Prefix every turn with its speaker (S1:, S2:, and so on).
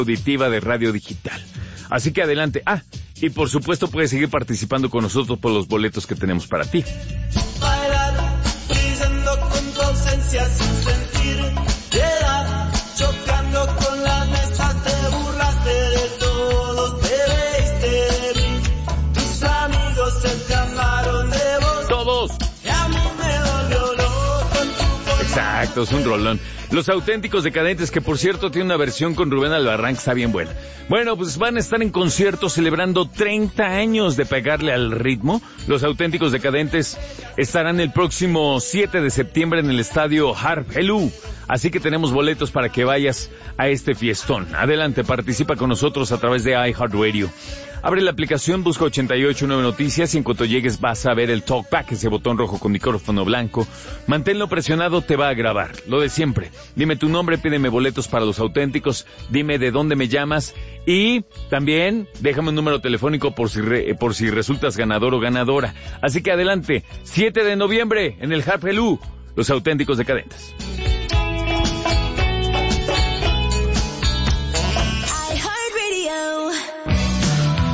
S1: auditiva de Radio Digital. Así que adelante. Y por supuesto puedes seguir participando con nosotros por los boletos que tenemos para ti.
S2: Bailar, brillando con tu ausencia sin sentir piedad, chocando con las mesas, te burlaste de todo, te reíste de mí, tus amigos se escamaron de vos.
S1: ¡Todos!
S2: Y a mí me dolió loco en tu forma.
S1: Exacto, es un rolón. Los Auténticos Decadentes, que por cierto tiene una versión con Rubén Albarrán que está bien buena. Bueno, pues van a estar en concierto celebrando 30 años de pegarle al ritmo. Los Auténticos Decadentes estarán el próximo 7 de septiembre en el estadio Harp Helú. Así que tenemos boletos para que vayas a este fiestón. Adelante, participa con nosotros a través de iHeartRadio. Abre la aplicación, busca 889 Noticias y en cuanto llegues vas a ver el talkback, ese botón rojo con micrófono blanco. Manténlo presionado, te va a grabar. Lo de siempre. Dime tu nombre, pídeme boletos para Los Auténticos, dime de dónde me llamas y también déjame un número telefónico por si resultas ganador o ganadora. Así que adelante, 7 de noviembre en el Harp Helú, Los Auténticos Decadentes.